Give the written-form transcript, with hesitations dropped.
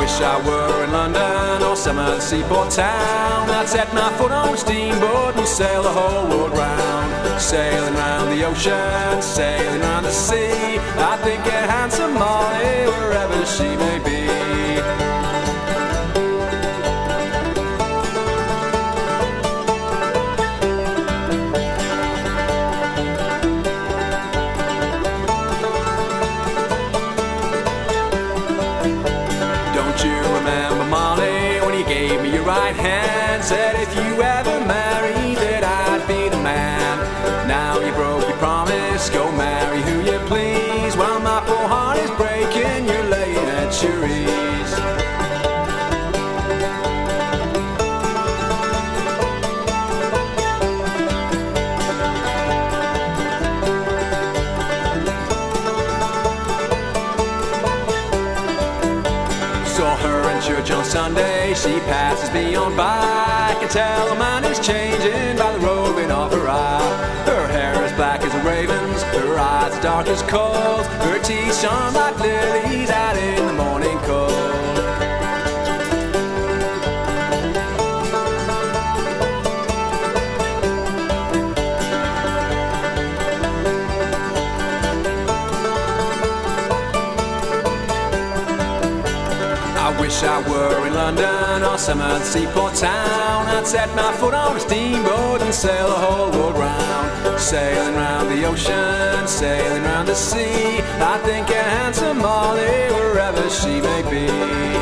wish I were in London or some other seaport town. I'd set my foot on a steamboat and sail the whole world round. Sailing round the ocean, sailing round the sea. I think of handsome Molly wherever she may be. Right hand said if you ever married that I'd be the man. Now you broke your promise, go marry who you please. While my poor heart is breaking, you're laying at your ease. Saw her in church on Sunday, she passes me on by. I can tell a man is changing by the roving of her eye. Her hair is black as a raven's, her eyes are dark as coals. Her teeth shine like lilies out in the morning cold. I wish I were in London or some other seaport town. I'd set my foot on a steamboat and sail the whole world round. Sailing round the ocean, sailing round the sea. I think of handsome Molly wherever she may be.